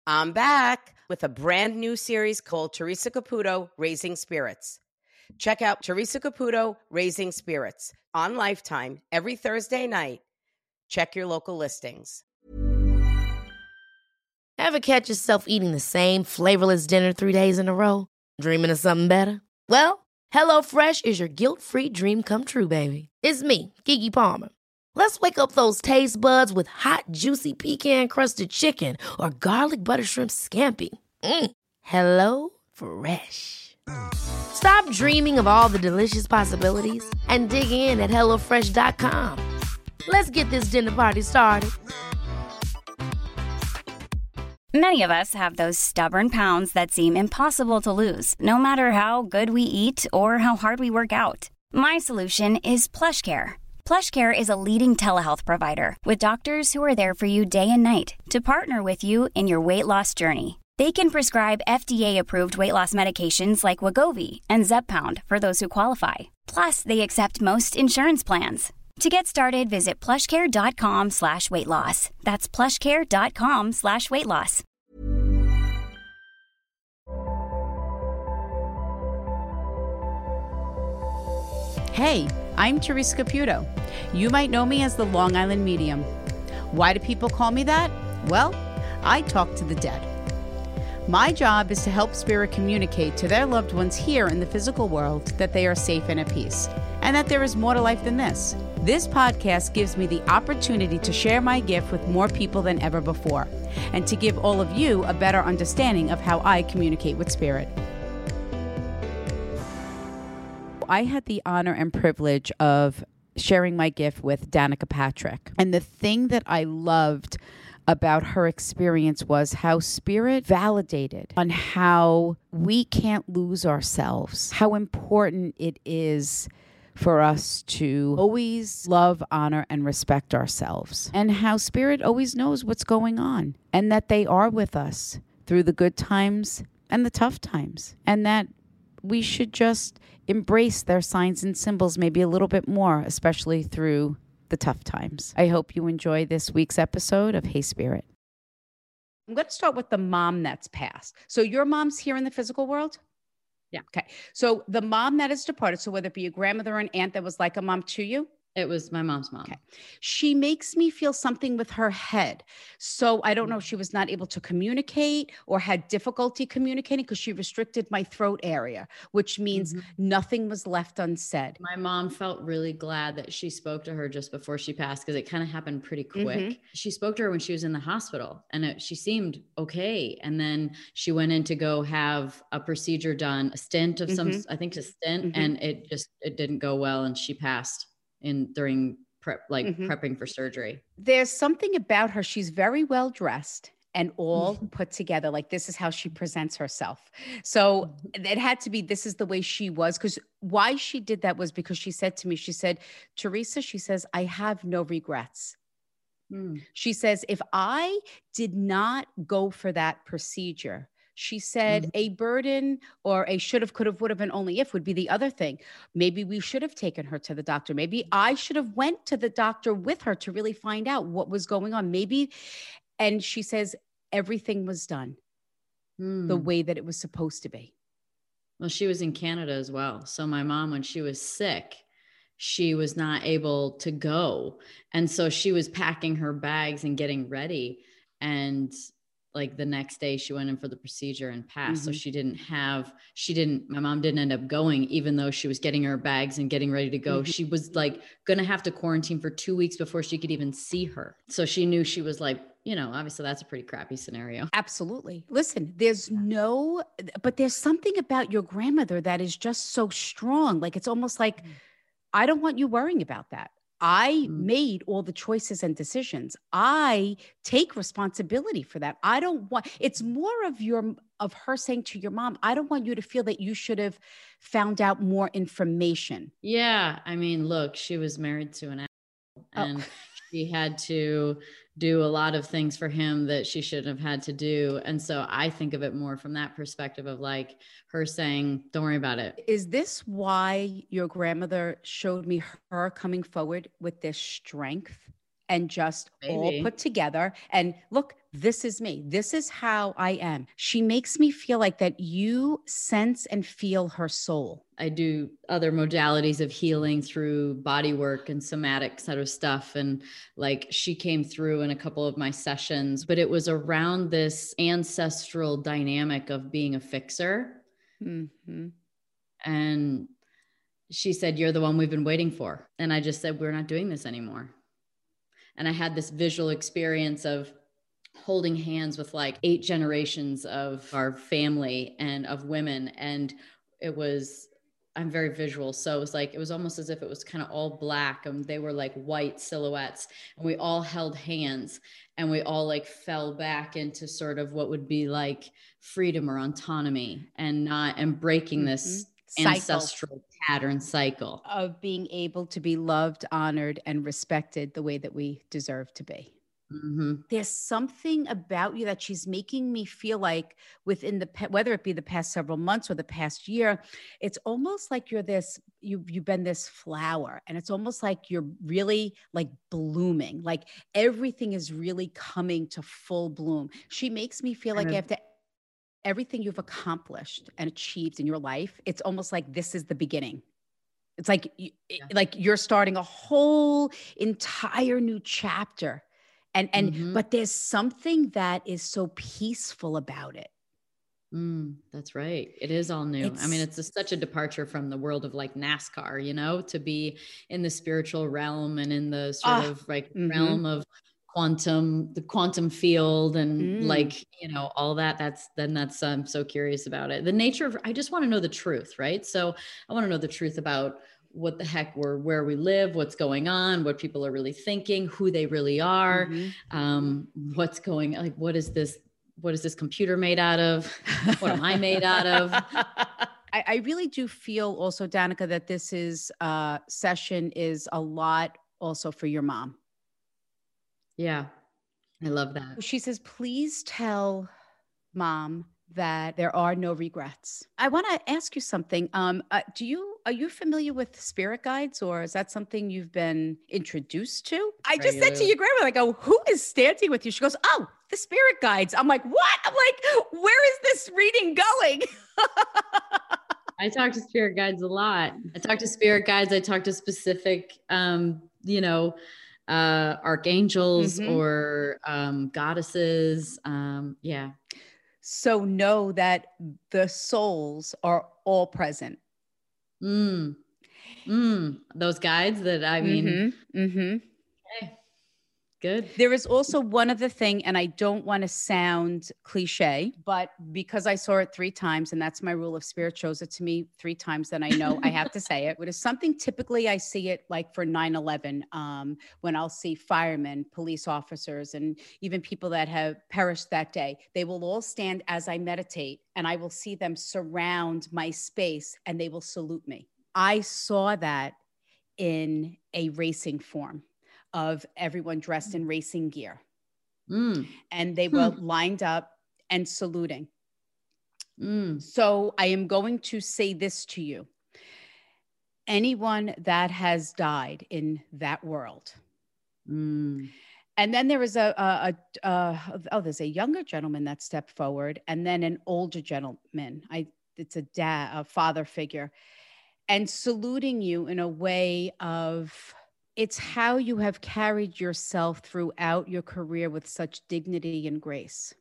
I'm back with a brand new series called Teresa Caputo, Raising Spirits. Check out Teresa Caputo, Raising Spirits on Lifetime every Thursday night. Check your local listings. Ever catch yourself eating the same flavorless dinner 3 days in a row? Dreaming of something better? Well, HelloFresh is your guilt-free dream come true, baby. It's me, Keke Palmer. Let's wake up those taste buds with hot, juicy pecan-crusted chicken or garlic butter shrimp scampi. Hello Fresh. Stop dreaming of all the delicious possibilities and dig in at HelloFresh.com. Let's get this dinner party started. Many of us have those stubborn pounds that seem impossible to lose, no matter how good we eat or how hard we work out. My solution is PlushCare. PlushCare is a leading telehealth provider with doctors who are there for you day and night to partner with you in your weight loss journey. They can prescribe FDA-approved weight loss medications like Wegovy and Zepbound for those who qualify. Plus, they accept most insurance plans. To get started, visit plushcare.com/weight loss. That's plushcare.com/weight loss. Hey, I'm Teresa Caputo. You might know me as the Long Island Medium. Why do people call me that? Well, I talk to the dead. My job is to help spirit communicate to their loved ones here in the physical world that they are safe and at peace, and that there is more to life than this. This podcast gives me the opportunity to share my gift with more people than ever before, and to give all of you a better understanding of how I communicate with spirit. I had the honor and privilege of sharing my gift with Danica Patrick. And the thing that I loved about her experience was how spirit validated on how we can't lose ourselves, how important it is for us to always love, honor, and respect ourselves, and how spirit always knows what's going on, and that they are with us through the good times and the tough times, and that we should just embrace their signs and symbols maybe a little bit more, especially through the tough times. I hope you enjoy this week's episode of Hey Spirit. I'm going to start with the mom that's passed. So your mom's here in the physical world? Yeah. Okay. So the mom that is departed, so whether it be a grandmother or an aunt that was like a mom to you? It was my mom's mom. Okay. She makes me feel something with her head. So I don't know if she was not able to communicate or had difficulty communicating because she restricted my throat area, which means nothing was left unsaid. My mom felt really glad that she spoke to her just before she passed because it kind of happened pretty quick. She spoke to her when she was in the hospital and she seemed okay. And then she went in to go have a procedure done, a stint of some, I think a stint, and it didn't go well. And she passed during prepping for surgery. There's something about her. She's very well dressed and all put together. Like this is how she presents herself. So it had to be, this is the way she was. Because why she did that was because she said to me, she said, Teresa, she says, I have no regrets. She says, if I did not go for that procedure, she said a burden or a should have, could have, would have, and only if would be the other thing. Maybe we should have taken her to the doctor. Maybe I should have went to the doctor with her to really find out what was going on. Maybe. And she says everything was done the way that it was supposed to be. Well, she was in Canada as well. So my mom, when she was sick, she was not able to go. And so she was packing her bags and getting ready. And like the next day she went in for the procedure and passed. So my mom didn't end up going, even though she was getting her bags and getting ready to go. She was like going to have to quarantine for 2 weeks before she could even see her. So she knew she was like, obviously that's a pretty crappy scenario. Absolutely. Listen, but there's something about your grandmother that is just so strong. Like, it's almost like, I don't want you worrying about that. I made all the choices and decisions. I take responsibility for that. I don't want, it's more of her saying to your mom, I don't want you to feel that you should have found out more information. Yeah. I mean, look, she was married to an asshole and she had to do a lot of things for him that she shouldn't have had to do. And so I think of it more from that perspective of like her saying, don't worry about it. Is this why your grandmother showed me her coming forward with this strength and just all put together? And look, this is me. This is how I am. She makes me feel like that you sense and feel her soul. I do other modalities of healing through body work and somatic sort of stuff. And like she came through in a couple of my sessions, but it was around this ancestral dynamic of being a fixer. Mm-hmm. And she said, "You're the one we've been waiting for." And I just said, "We're not doing this anymore." And I had this visual experience of holding hands with like 8 generations of our family and of women. And I'm very visual. So it was almost as if it was kind of all black and they were like white silhouettes, and we all held hands and we all like fell back into sort of what would be like freedom or autonomy, and breaking this ancestral pattern cycle of being able to be loved, honored, and respected the way that we deserve to be. Mm-hmm. There's something about you that she's making me feel like within whether it be the past several months or the past year, it's almost like you've been this flower, and it's almost like you're really like blooming, like everything is really coming to full bloom. She makes me feel like after everything you've accomplished and achieved in your life, it's almost like this is the beginning. It's like, like you're starting a whole entire new chapter. And but there's something that is so peaceful about it. That's right. It is all new. I mean, it's such a departure from the world of like NASCAR, to be in the spiritual realm and in the sort of like realm of the quantum field and like, all that. That's I'm so curious about it. The nature of, I just want to know the truth, right? So I want to know the truth about what the heck where we live, what's going on, what people are really thinking, who they really are, what's going, like, what is this computer made out of? What am I made out of? I really do feel also, Danica, that this session is a lot also for your mom. Yeah, I love that. She says, please tell Mom that there are no regrets. I want to ask you something. Are you familiar with spirit guides, or is that something you've been introduced to? I just said to your grandmother, I go, who is standing with you? She goes, oh, the spirit guides. I'm like, what? I'm like, where is this reading going? I talk to spirit guides a lot. I talk to spirit guides. I talk to specific, archangels or goddesses. Yeah. So know that the souls are all present. Those guides that Okay. Good. There is also one other thing, and I don't want to sound cliche, but because I saw it 3 times, and that's my rule, if spirit shows it to me 3 times, then I know I have to say it. It is something, typically I see it like for 9/11, when I'll see firemen, police officers, and even people that have perished that day. They will all stand as I meditate, and I will see them surround my space, and they will salute me. I saw that in a racing form of everyone dressed in racing gear. And they were lined up and saluting. So I am going to say this to you. Anyone that has died in that world. And then there is there's a younger gentleman that stepped forward, and then an older gentleman. It's a father figure, and saluting you in a way of, it's how you have carried yourself throughout your career with such dignity and grace.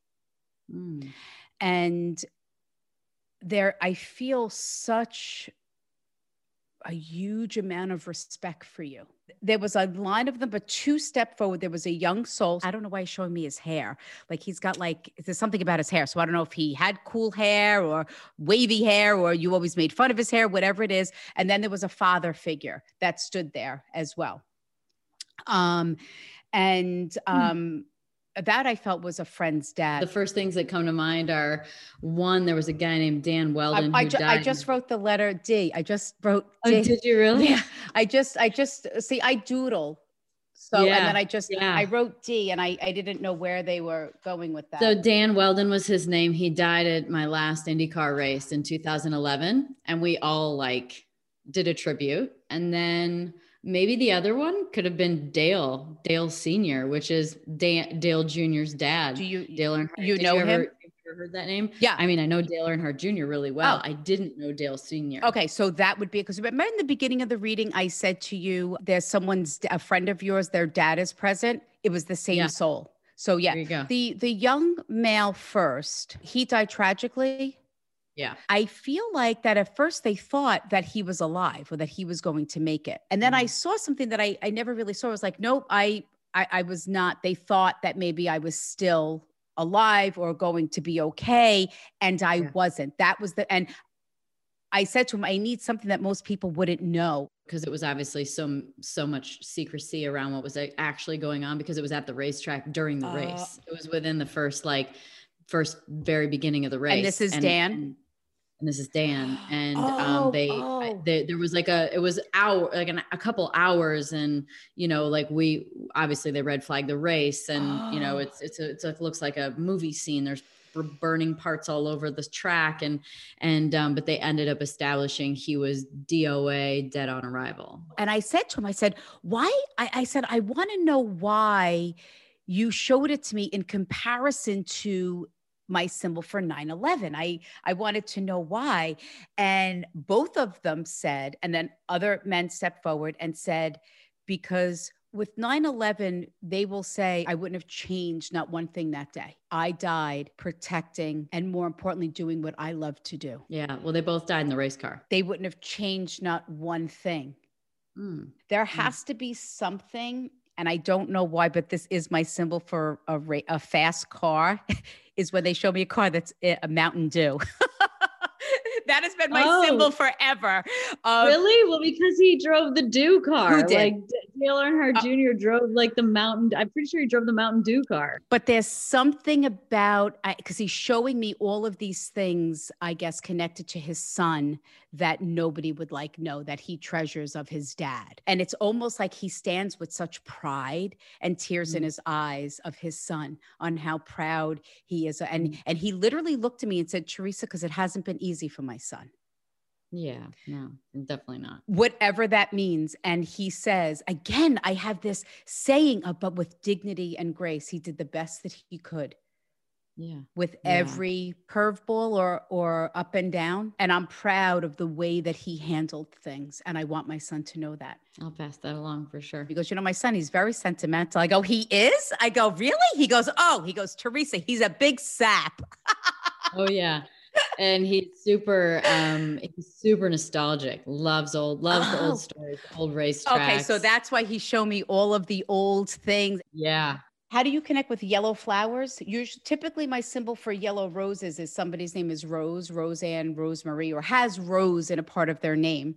And I feel such a huge amount of respect for you. There was a line of them, but 2 stepped forward. There was a young soul. I don't know why he's showing me his hair. Like he's got there's something about his hair. So I don't know if he had cool hair or wavy hair, or you always made fun of his hair, whatever it is. And then there was a father figure that stood there as well. That I felt was a friend's dad. The first things that come to mind are, one, there was a guy named Dan Weldon who died. I just wrote the letter D. I just wrote D. Oh, did you really? Yeah. I doodle. So, and then I wrote D, and I didn't know where they were going with that. So Dan Weldon was his name. He died at my last IndyCar race in 2011. And we all did a tribute. And then Maybe the other one could have been Dale Senior, which is Dale Jr.'s dad. Dale Earnhardt. You know him? Have you ever heard that name? Yeah. I mean, I know Dale Earnhardt Jr. really well. Oh. I didn't know Dale Senior. Okay, so that would be, because remember in the beginning of the reading, I said to you, there's a friend of yours, their dad is present. It was the same soul. So yeah, there you go. The young male first, he died tragically. Yeah. I feel like that at first they thought that he was alive or that he was going to make it. And then I saw something that I never really saw. I was like, nope, I was not. They thought that maybe I was still alive or going to be okay. And I wasn't. That was and I said to him, I need something that most people wouldn't know. Because it was obviously so much secrecy around what was actually going on, because it was at the racetrack during the race. It was within the first very beginning of the race. And this is Dan? And this is Dan. And there was it was a couple hours, and obviously they red flagged the race, and it looks like a movie scene. There's burning parts all over the track, but they ended up establishing he was DOA, dead on arrival. And I said to him, I said, why? I said, I want to know why you showed it to me in comparison to my symbol for 9/11. I wanted to know why. And both of them said, and then other men stepped forward and said, because with 9/11, they will say, I wouldn't have changed not one thing that day. I died protecting and, more importantly, doing what I love to do. Yeah. Well, they both died in the race car. They wouldn't have changed not one thing. There has to be something, and I don't know why, but this is my symbol for a fast car, is when they show me a car that's a Mountain Dew. That has been my symbol forever. Really? Well, because he drove the Dew car. Who did? Like Dale Earnhardt Jr. drove the Mountain. I'm pretty sure he drove the Mountain Dew car. But there's something about, because he's showing me all of these things, I guess, connected to his son that nobody would know, that he treasures of his dad. And it's almost like he stands with such pride and tears in his eyes of his son, on how proud he is. And he literally looked at me and said, Teresa, because it hasn't been easy for my son. Yeah, no, definitely not. Whatever that means. And he says, again, I have this saying, but with dignity and grace, he did the best that he could. Yeah. With every curveball or up and down. And I'm proud of the way that he handled things. And I want my son to know that. I'll pass that along for sure. He goes, my son, he's very sentimental. I go, he is? I go, really? He goes, Teresa, he's a big sap. Oh, yeah. And he's super nostalgic. Loves the old stories, old racetracks. Okay, so that's why he showed me all of the old things. Yeah. How do you connect with yellow flowers? Typically, my symbol for yellow roses is somebody's name is Rose, Roseanne, Rosemary, or has Rose in a part of their name.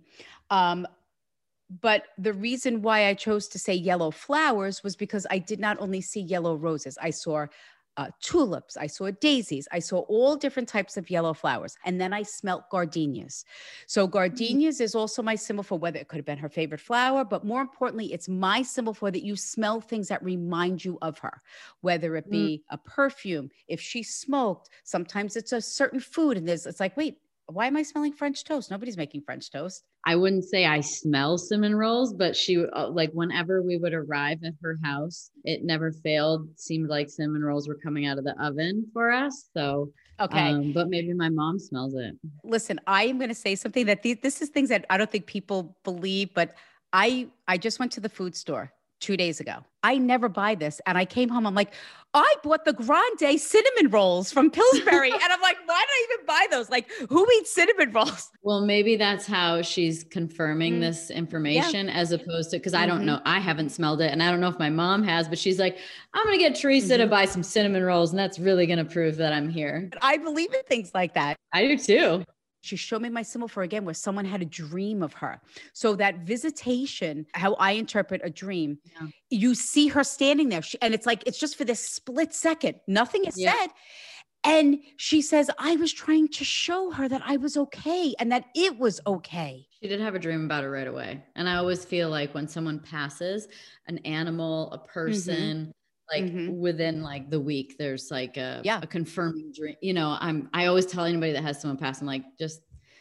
But the reason why I chose to say yellow flowers was because I did not only see yellow roses. I saw tulips, I saw daisies, I saw all different types of yellow flowers. And then I smelt gardenias. So gardenias is also my symbol for, whether it could have been her favorite flower, but more importantly, it's my symbol for that you smell things that remind you of her, whether it be a perfume. If she smoked, sometimes it's a certain food, and it's like, wait, why am I smelling French toast? Nobody's making French toast. I wouldn't say I smell cinnamon rolls, but she whenever we would arrive at her house, it never failed. Seemed like cinnamon rolls were coming out of the oven for us. So, okay. But maybe my mom smells it. Listen, I am going to say something that this is things that I don't think people believe, but I just went to the food store 2 days ago. I never buy this. And I came home, I'm like, I bought the Grande cinnamon rolls from Pillsbury. And I'm like, why did I even buy those? Like, who eats cinnamon rolls? Well, maybe that's how she's confirming this information, as opposed to, because I don't know, I haven't smelled it. And I don't know if my mom has, but she's like, I'm going to get Teresa to buy some cinnamon rolls. And that's really going to prove that I'm here. I believe in things like that. I do too. She showed me my symbol for, again, where someone had a dream of her. So that visitation, how I interpret a dream, you see her standing there, and it's like, it's just for this split second. Nothing is said. And she says, I was trying to show her that I was okay and that it was okay. She did have a dream about it right away. And I always feel like when someone passes, an animal, a person, within like the week, there's like a confirming dream. I always tell anybody that has someone pass, I'm like, just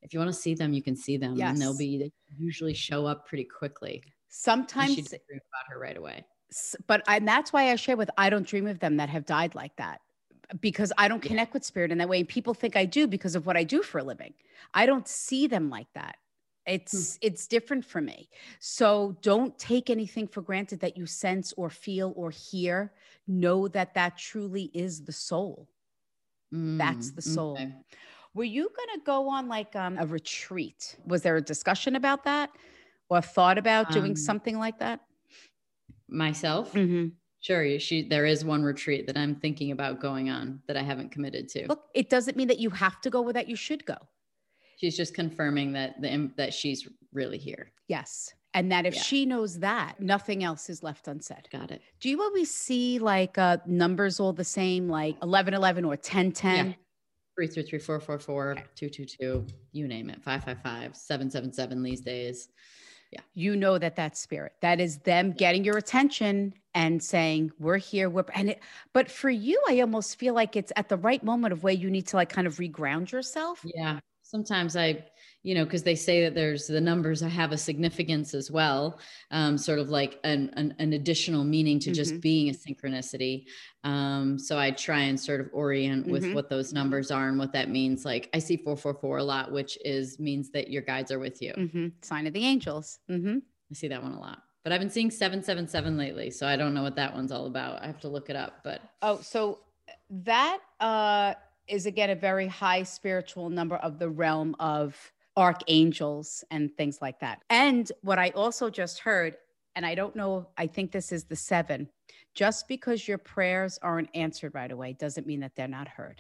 if you want to see them, you can see them, and Yes. they usually show up pretty quickly. Sometimes, she didn't dream about her right away. and that's why I share with, I don't dream of them that have died like that, because I don't connect with spirit in that way. And people think I do because of what I do for a living. I don't see them like that. It's different for me. So don't take anything for granted that you sense or feel or hear. Know that that truly is the soul. That's the soul. Okay. Were you going to go on like a retreat? Was there a discussion about that or thought about doing something like that? Myself? Mm-hmm. Sure. There is one retreat that I'm thinking about going on that I haven't committed to. Look, it doesn't mean that you have to go or that you should go. She's just confirming that she's really here. Yes. And that if she knows that, nothing else is left unsaid. Got it. Do you always see like numbers all the same, like 1111 or 1010? Yeah. 333 444 222, you name it. 555 777 these days. Yeah. You know that that's spirit. That is them getting your attention and saying, we're here. But for you, I almost feel like it's at the right moment of where you need to like kind of reground yourself. Yeah. Sometimes because they say that the numbers have a significance as well, sort of like an additional meaning to just being a synchronicity. So I try and sort of orient with what those numbers are and what that means. Like I see 444 a lot, which means that your guides are with you. Sign of the angels. I see that one a lot, but I've been seeing 777 lately. So I don't know what that one's all about. I have to look it up, but. Oh, so that, is again a very high spiritual number of the realm of archangels and things like that. And what I also just heard, and I don't know, I think this is the 7, just because your prayers aren't answered right away doesn't mean that they're not heard.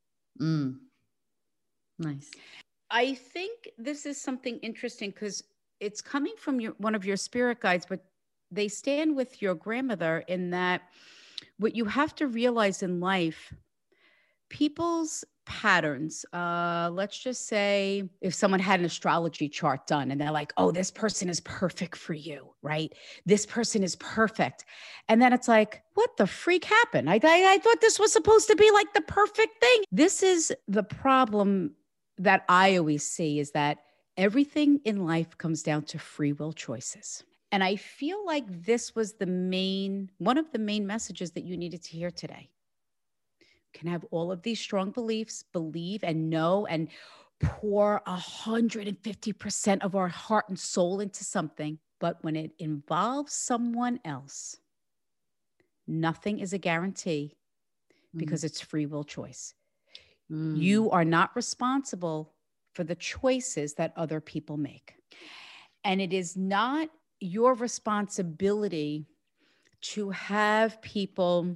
Nice. I think this is something interesting because it's coming from one of your spirit guides, but they stand with your grandmother in that what you have to realize in life, people's patterns, let's just say if someone had an astrology chart done and they're like, oh, this person is perfect for you, right? This person is perfect. And then it's like, what the freak happened? I thought this was supposed to be like the perfect thing. This is the problem that I always see, is that everything in life comes down to free will choices. And I feel like this was one of the main messages that you needed to hear today. Can have all of these strong beliefs, believe and know, and pour 150% of our heart and soul into something. But when it involves someone else, nothing is a guarantee because it's free will choice. You are not responsible for the choices that other people make. And it is not your responsibility to have people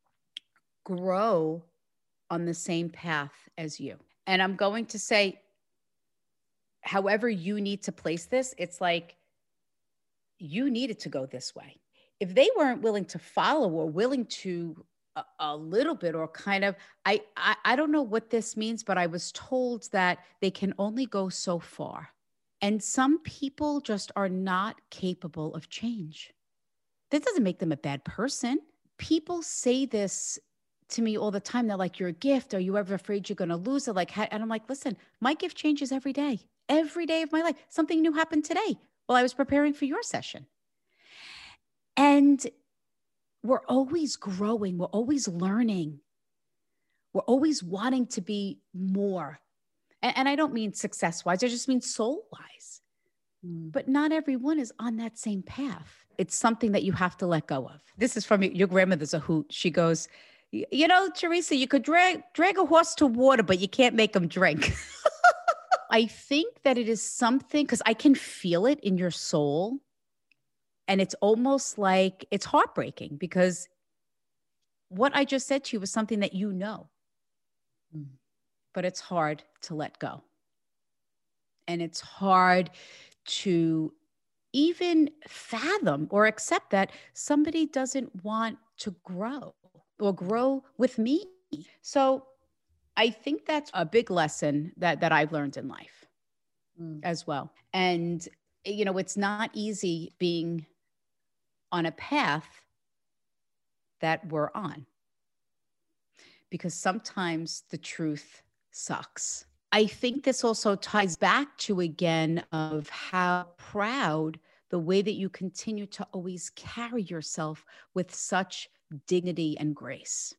grow on the same path as you. And I'm going to say, however you need to place this, it's like you needed to go this way. If they weren't willing to follow or willing to a little bit or kind of, I don't know what this means, but I was told that they can only go so far. And some people just are not capable of change. That doesn't make them a bad person. People say this to me all the time. They're like, you're a gift. Are you ever afraid you're going to lose it? And I'm like, listen, my gift changes every day of my life. Something new happened today while I was preparing for your session. And we're always growing. We're always learning. We're always wanting to be more. And I don't mean success-wise. I just mean soul-wise. But not everyone is on that same path. It's something that you have to let go of. This is from your grandmother's a hoot. She goes, you know, Teresa, you could drag a horse to water, but you can't make him drink. I think that it is something, because I can feel it in your soul. And it's almost like it's heartbreaking because what I just said to you was something that you know. But it's hard to let go. And it's hard to even fathom or accept that somebody doesn't want to grow or grow with me. So I think that's a big lesson that I've learned in life as well. And, you know, it's not easy being on a path that we're on, because sometimes the truth sucks. I think this also ties back to, again, of how proud the way that you continue to always carry yourself with such dignity and grace,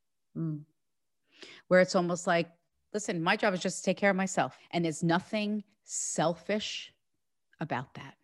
where it's almost like, listen, my job is just to take care of myself. And there's nothing selfish about that.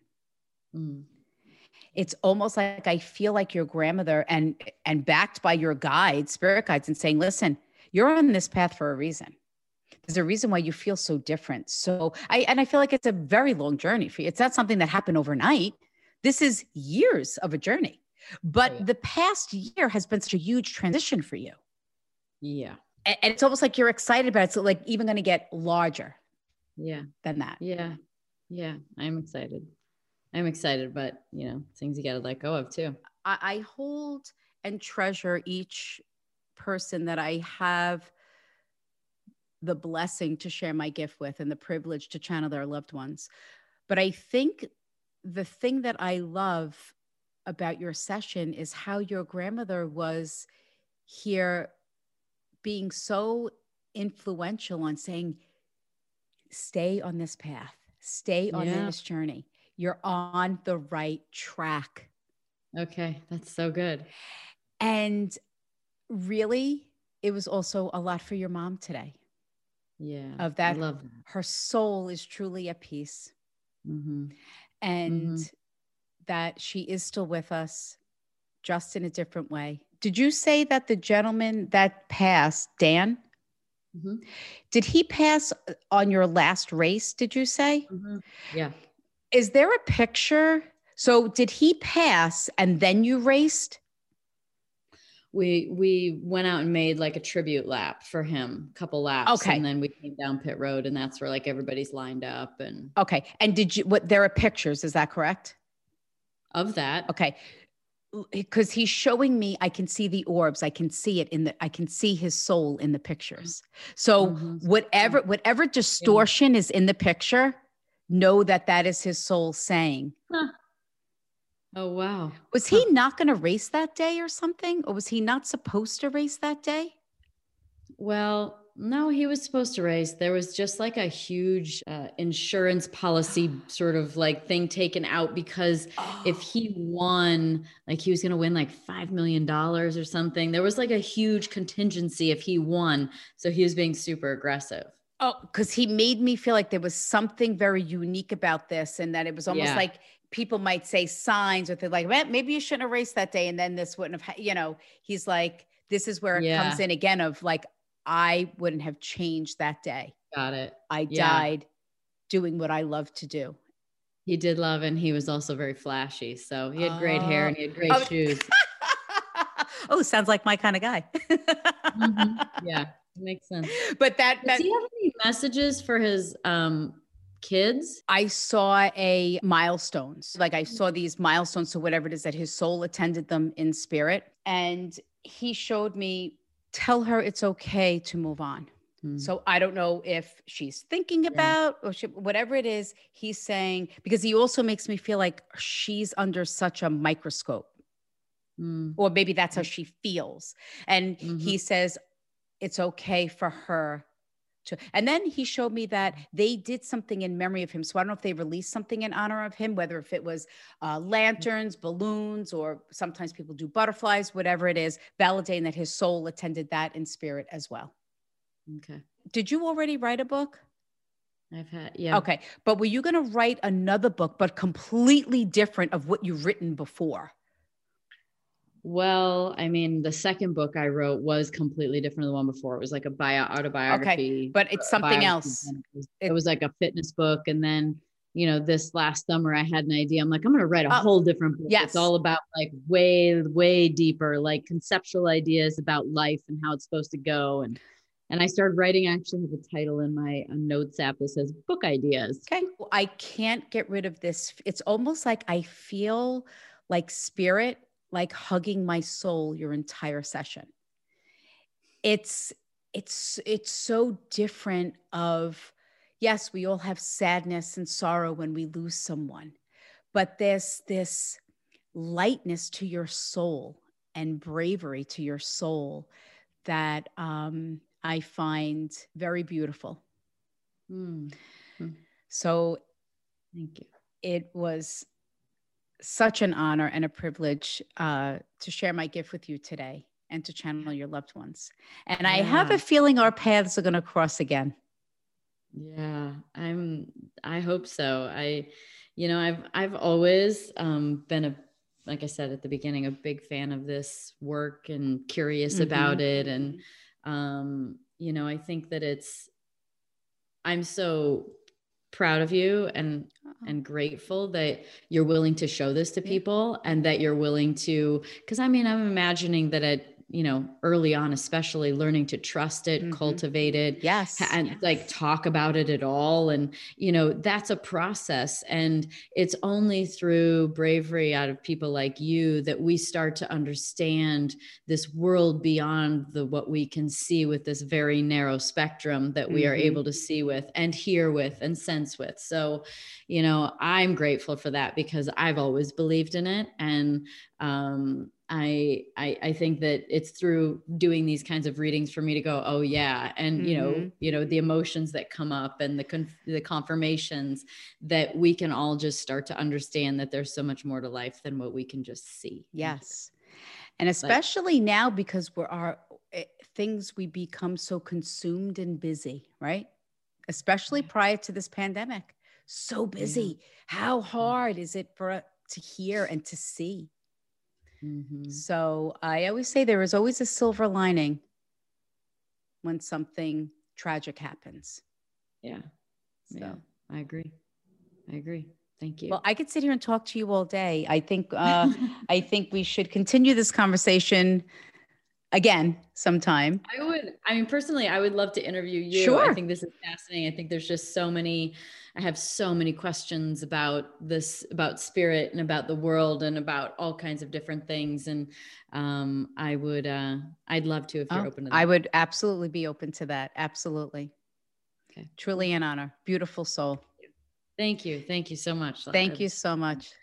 It's almost like I feel like your grandmother and backed by your guides, spirit guides, and saying, listen, you're on this path for a reason. There's a reason why you feel so different. So I feel like it's a very long journey for you. It's not something that happened overnight. This is years of a journey, but the past year has been such a huge transition for you. Yeah. And it's almost like you're excited about it. So like even going to get larger than that. Yeah. Yeah. I'm excited, but things you got to let go of too. I hold and treasure each person that I have the blessing to share my gift with and the privilege to channel their loved ones. But I think the thing that I love about your session is how your grandmother was here being so influential on saying, stay on this path, stay on this journey. You're on the right track. Okay. That's so good. And really, it was also a lot for your mom today. Yeah. Of that, I love that. Her soul is truly at peace. And that she is still with us, just in a different way. Did you say that the gentleman that passed, Dan, did he pass on your last race, did you say? Yeah. Is there a picture? So did he pass and then you raced? We went out and made like a tribute lap for him, a couple laps. Okay. And then we came down pit road, and that's where like everybody's lined up. And okay. And there are pictures, is that correct? Of that. Okay. Because he's showing me, I can see the orbs. I can see it I can see his soul in the pictures. So whatever distortion is in the picture, know that is his soul saying. Oh, wow. Was he not going to race that day or something? Or was he not supposed to race that day? Well, no, he was supposed to race. There was just like a huge insurance policy sort of like thing taken out because if he won, like he was going to win like $5 million or something. There was like a huge contingency if he won. So he was being super aggressive. Oh, because he made me feel like there was something very unique about this, and that it was almost like people might say signs, or they're like, well, maybe you shouldn't have raced that day. And then this wouldn't have, he's like, this is where it comes in again of like, I wouldn't have changed that day. Got it. I died doing what I love to do. He did love, and he was also very flashy. So he had great hair and he had great shoes. Oh, sounds like my kind of guy. Yeah, it makes sense. But does he have any messages for his kids? I saw a milestones. Like I saw these milestones. So whatever it is that his soul attended them in spirit. And he showed me, tell her it's okay to move on. So I don't know if she's thinking about or whatever it is he's saying, because he also makes me feel like she's under such a microscope, or maybe that's how she feels. And he says, it's okay for her to, and then he showed me that they did something in memory of him. So I don't know if they released something in honor of him, whether if it was lanterns, balloons, or sometimes people do butterflies, whatever it is, validating that his soul attended that in spirit as well. Okay. Did you already write a book? I've had, yeah. Okay. But were you going to write another book, but completely different of what you've written before? Well, I mean, the second book I wrote was completely different than the one before. It was like a autobiography. Okay, but it's something else. It was like a fitness book. And then, this last summer I had an idea. I'm like, I'm going to write a whole different book. Yes. It's all about like way, way deeper, like conceptual ideas about life and how it's supposed to go. And I started writing. I actually have a title in my notes app that says book ideas. Okay. Well, I can't get rid of this. It's almost like I feel like spirit, like hugging my soul your entire session. It's so different of, yes, we all have sadness and sorrow when we lose someone, but there's this lightness to your soul and bravery to your soul that I find very beautiful. Mm. So Thank you. it was such an honor and a privilege to share my gift with you today and to channel your loved ones. And I have a feeling our paths are going to cross again. Yeah, I hope so. I've always been like I said at the beginning, a big fan of this work and curious about it. And, I think that I'm so proud of you and grateful that you're willing to show this to people and that you're willing to, because I'm imagining that early on, especially learning to trust it, cultivate it, and like talk about it at all. And, that's a process. And it's only through bravery out of people like you that we start to understand this world beyond what we can see with this very narrow spectrum that we are able to see with and hear with and sense with. So, I'm grateful for that because I've always believed in it. And, I think that it's through doing these kinds of readings for me to go, oh yeah. And, the emotions that come up and the confirmations that we can all just start to understand that there's so much more to life than what we can just see. Yes. And especially now because we become so consumed and busy, right? Especially prior to this pandemic, so busy. How hard is it to hear and to see? So I always say there is always a silver lining when something tragic happens. Yeah. So yeah, I agree. Thank you. Well, I could sit here and talk to you all day. I think we should continue this conversation again sometime. Personally, I would love to interview you. Sure. I think this is fascinating. I think there's just I have so many questions about spirit and about the world and about all kinds of different things. And I'd love to if you're open to that. I would absolutely be open to that. Absolutely. Okay. Truly an honor. Beautiful soul. Thank you. Thank you so much. Thank you so much.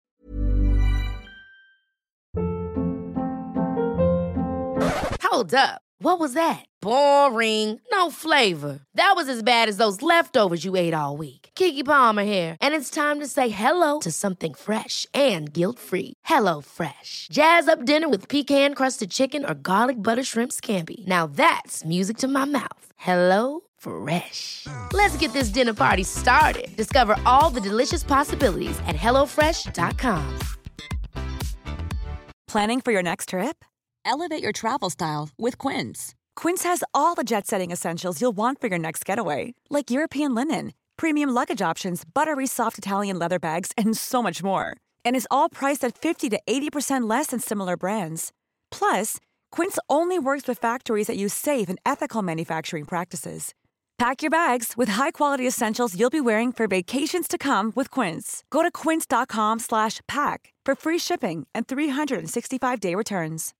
Hold up. What was that? Boring. No flavor. That was as bad as those leftovers you ate all week. Keke Palmer here, and it's time to say hello to something fresh and guilt-free. Hello Fresh. Jazz up dinner with pecan-crusted chicken or garlic butter shrimp scampi. Now that's music to my mouth. Hello Fresh. Let's get this dinner party started. Discover all the delicious possibilities at HelloFresh.com. Planning for your next trip? Elevate your travel style with Quince. Quince has all the jet-setting essentials you'll want for your next getaway, like European linen, premium luggage options, buttery soft Italian leather bags, and so much more. And is all priced at 50 to 80% less than similar brands. Plus, Quince only works with factories that use safe and ethical manufacturing practices. Pack your bags with high-quality essentials you'll be wearing for vacations to come with Quince. Go to quince.com/pack for free shipping and 365-day returns.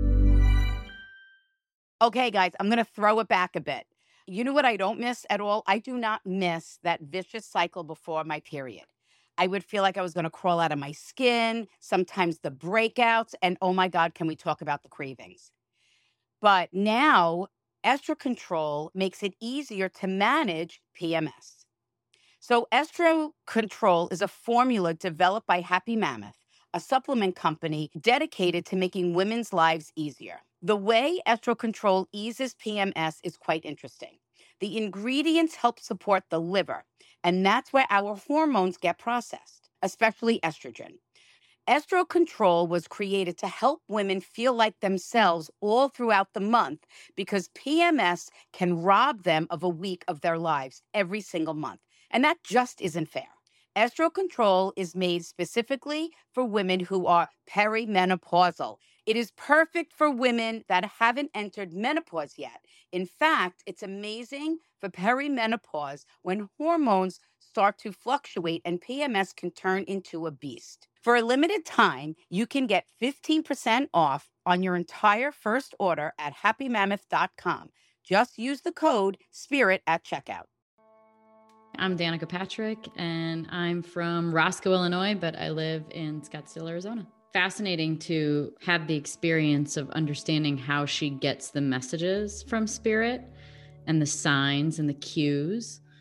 Okay, guys, I'm going to throw it back a bit. You know what I don't miss at all? I do not miss that vicious cycle before my period. I would feel like I was going to crawl out of my skin, sometimes the breakouts, and oh my God, can we talk about the cravings? But now, Estro Control makes it easier to manage PMS. So Estro Control is a formula developed by Happy Mammoth, a supplement company dedicated to making women's lives easier. The way Estro Control eases PMS is quite interesting. The ingredients help support the liver, and that's where our hormones get processed, especially estrogen. Estro Control was created to help women feel like themselves all throughout the month because PMS can rob them of a week of their lives every single month, and that just isn't fair. Estro Control is made specifically for women who are perimenopausal. It is perfect for women that haven't entered menopause yet. In fact, it's amazing for perimenopause when hormones start to fluctuate and PMS can turn into a beast. For a limited time, you can get 15% off on your entire first order at happymammoth.com. Just use the code SPIRIT at checkout. I'm Danica Patrick, and I'm from Roscoe, Illinois, but I live in Scottsdale, Arizona. Fascinating to have the experience of understanding how she gets the messages from spirit and the signs and the cues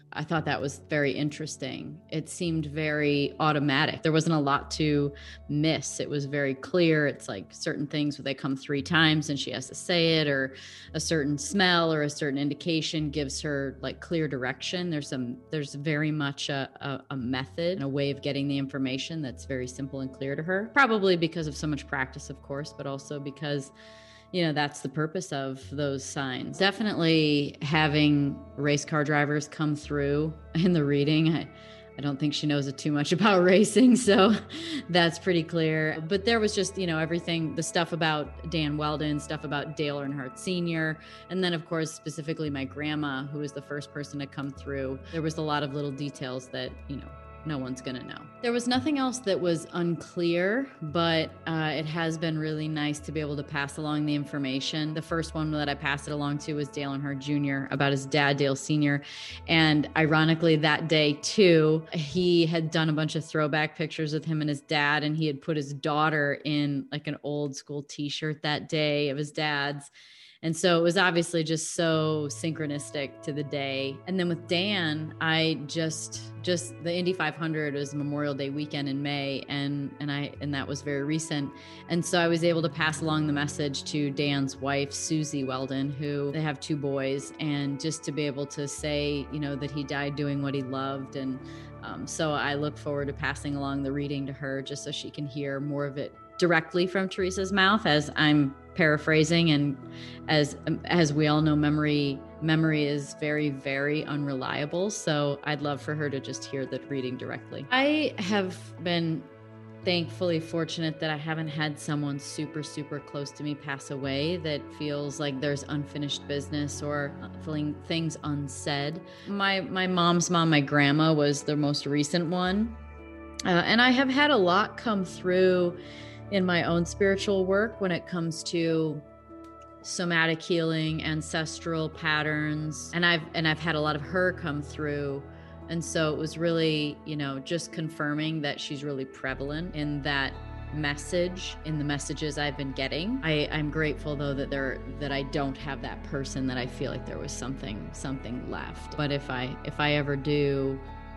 I thought that was very interesting. It seemed very automatic. There wasn't a lot to miss. It was very clear. It's like certain things where they come 3 times and she has to say it, or a certain smell or a certain indication gives her like clear direction. There's very much a method and a way of getting the information that's very simple and clear to her. Probably because of so much practice, of course, but also because that's the purpose of those signs. Definitely having race car drivers come through in the reading. I don't think she knows too much about racing, so that's pretty clear. But there was just, everything, the stuff about Dan Weldon, stuff about Dale Earnhardt Sr., and then, of course, specifically my grandma, who was the first person to come through. There was a lot of little details that, no one's going to know. There was nothing else that was unclear, but it has been really nice to be able to pass along the information. The first one that I passed it along to was Dale Earnhardt Jr. about his dad, Dale Sr. And ironically, that day too, he had done a bunch of throwback pictures with him and his dad, and he had put his daughter in like an old school t-shirt that day of his dad's. And so it was obviously just so synchronistic to the day. And then with Dan, I just the Indy 500 was Memorial Day weekend in May, and that was very recent. And so I was able to pass along the message to Dan's wife, Susie Weldon, who they have 2 boys, and just to be able to say, that he died doing what he loved. And so I look forward to passing along the reading to her just so she can hear more of it directly from Teresa's mouth, as I'm paraphrasing, and as we all know, memory is very, very unreliable. So I'd love for her to just hear the reading directly. I have been thankfully fortunate that I haven't had someone super, super close to me pass away that feels like there's unfinished business or feeling things unsaid. My mom's mom, my grandma, was the most recent one. And I have had a lot come through in my own spiritual work when it comes to somatic healing, ancestral patterns, and I've had a lot of her come through. And so it was really, just confirming that she's really prevalent in that message, in the messages I've been getting. I'm grateful though that I don't have that person, that I feel like there was something left. But if I ever do,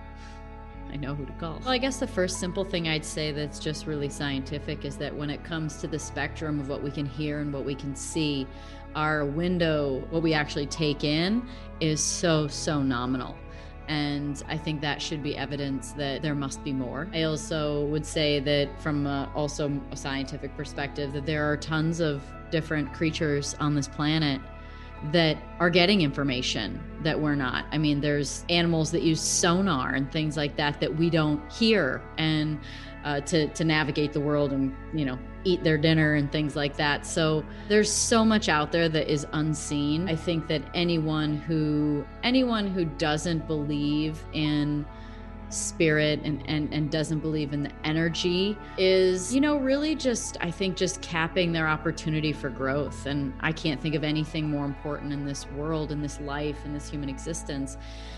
I know who to call. Well, I guess the first simple thing I'd say that's just really scientific is that when it comes to the spectrum of what we can hear and what we can see, our window, what we actually take in, is so nominal. And I think that should be evidence that there must be more. I also would say that from also a scientific perspective, that there are tons of different creatures on this planet that are getting information that we're not. I mean, there's animals that use sonar and things like that we don't hear, and to navigate the world and, eat their dinner and things like that. So there's so much out there that is unseen. I think that anyone who doesn't believe in spirit and doesn't believe in the energy is, really just, I think, just capping their opportunity for growth. And I can't think of anything more important in this world, in this life, in this human existence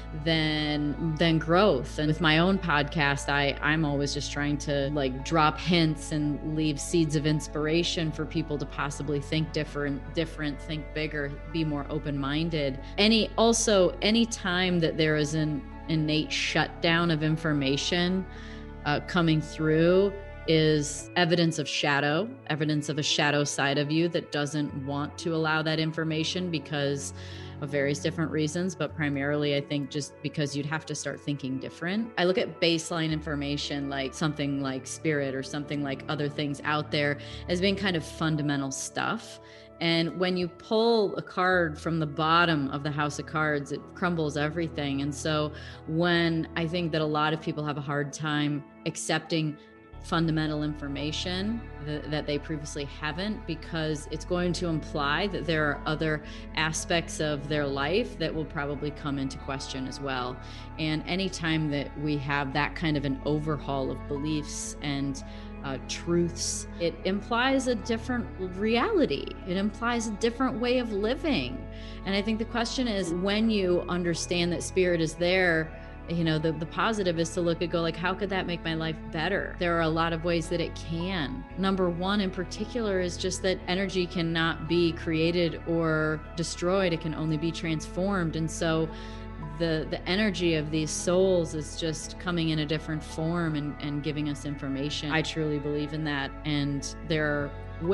than growth. And with my own podcast, I'm always just trying to drop hints and leave seeds of inspiration for people to possibly think different, think bigger, be more open-minded. Any time that there is an innate shutdown of information coming through is evidence of a shadow side of you that doesn't want to allow that information because of various different reasons, but primarily I think just because you'd have to start thinking different. I look at baseline information, like something like spirit or something like other things out there, as being kind of fundamental stuff. And when you pull a card from the bottom of the house of cards, it crumbles everything. And so when I think that a lot of people have a hard time accepting fundamental information that they previously haven't, because it's going to imply that there are other aspects of their life that will probably come into question as well. And anytime that we have that kind of an overhaul of beliefs and truths, it implies a different reality. It implies a different way of living. And I think the question is, when you understand that spirit is there, the positive is to look and go how could that make my life better? There are a lot of ways that it can. Number one in particular is just that energy cannot be created or destroyed. It can only be transformed. And so the energy of these souls is just coming in a different form and giving us information. I truly believe in that. And there are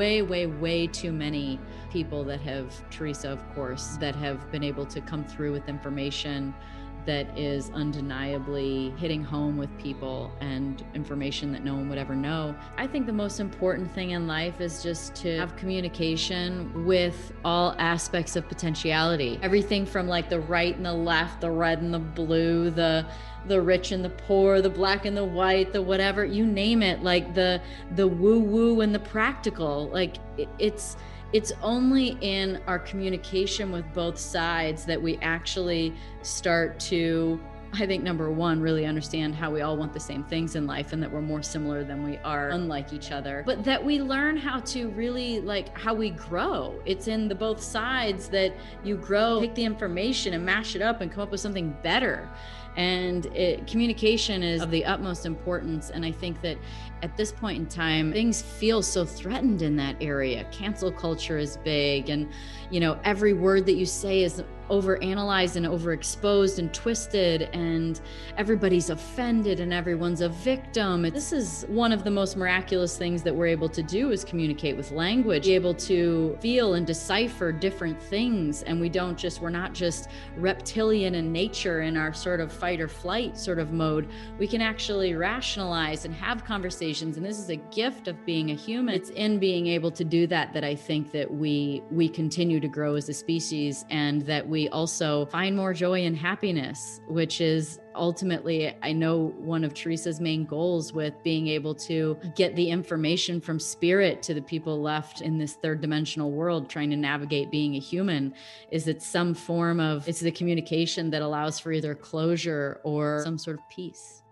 way too many people that have, Teresa, of course, that have been able to come through with information that is undeniably hitting home with people and information that no one would ever know. I think the most important thing in life is just to have communication with all aspects of potentiality. Everything from like the right and the left, the red and the blue, the rich and the poor, the black and the white, the whatever, you name it, like the woo-woo and the practical. Like it's only in our communication with both sides that we actually start to, I think, number one, really understand how we all want the same things in life and that we're more similar than we are unlike each other. But that we learn how to really, like, how we grow. It's in the both sides that you grow, take the information and mash it up and come up with something better. And communication is of the utmost importance. And I think that at this point in time, things feel so threatened in that area. Cancel culture is big. And, you know, every word that you say is overanalyzed and overexposed and twisted, and everybody's offended and everyone's a victim. This is one of the most miraculous things that we're able to do, is communicate with language, be able to feel and decipher different things. And we're not just reptilian in nature in our sort of fight or flight sort of mode. We can actually rationalize and have conversations. And this is a gift of being a human. It's in being able to do that I think that we continue to grow as a species, and that we also find more joy and happiness, which is ultimately, I know, one of Teresa's main goals with being able to get the information from spirit to the people left in this third dimensional world trying to navigate being a human, is it's some form of, it's the communication that allows for either closure or some sort of peace.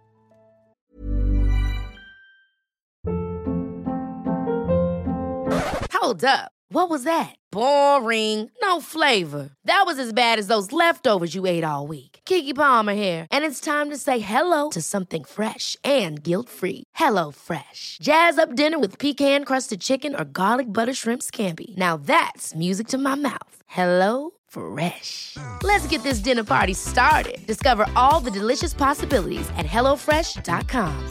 Hold up. What was that? Boring. No flavor. That was as bad as those leftovers you ate all week. Keke Palmer here, and it's time to say hello to something fresh and guilt-free. Hello Fresh. Jazz up dinner with pecan-crusted chicken or garlic butter shrimp scampi. Now that's music to my mouth. Hello Fresh. Let's get this dinner party started. Discover all the delicious possibilities at hellofresh.com.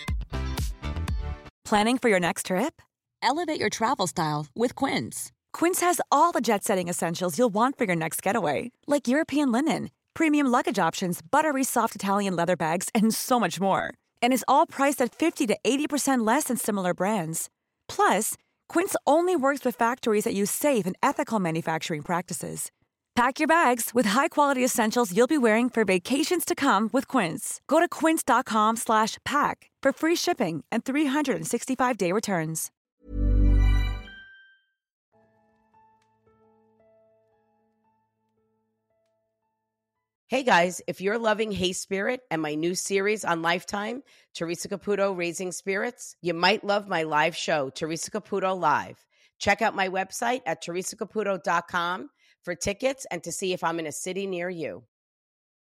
Planning for your next trip? Elevate your travel style with Quince. Quince has all the jet-setting essentials you'll want for your next getaway, like European linen, premium luggage options, buttery soft Italian leather bags, and so much more. And is all priced at 50 to 80% less than similar brands. Plus, Quince only works with factories that use safe and ethical manufacturing practices. Pack your bags with high-quality essentials you'll be wearing for vacations to come with Quince. Go to quince.com/pack for free shipping and 365-day returns. Hey guys, if you're loving Hey Spirit and my new series on Lifetime, Teresa Caputo Raising Spirits, you might love my live show, Teresa Caputo Live. Check out my website at teresacaputo.com for tickets and to see if I'm in a city near you.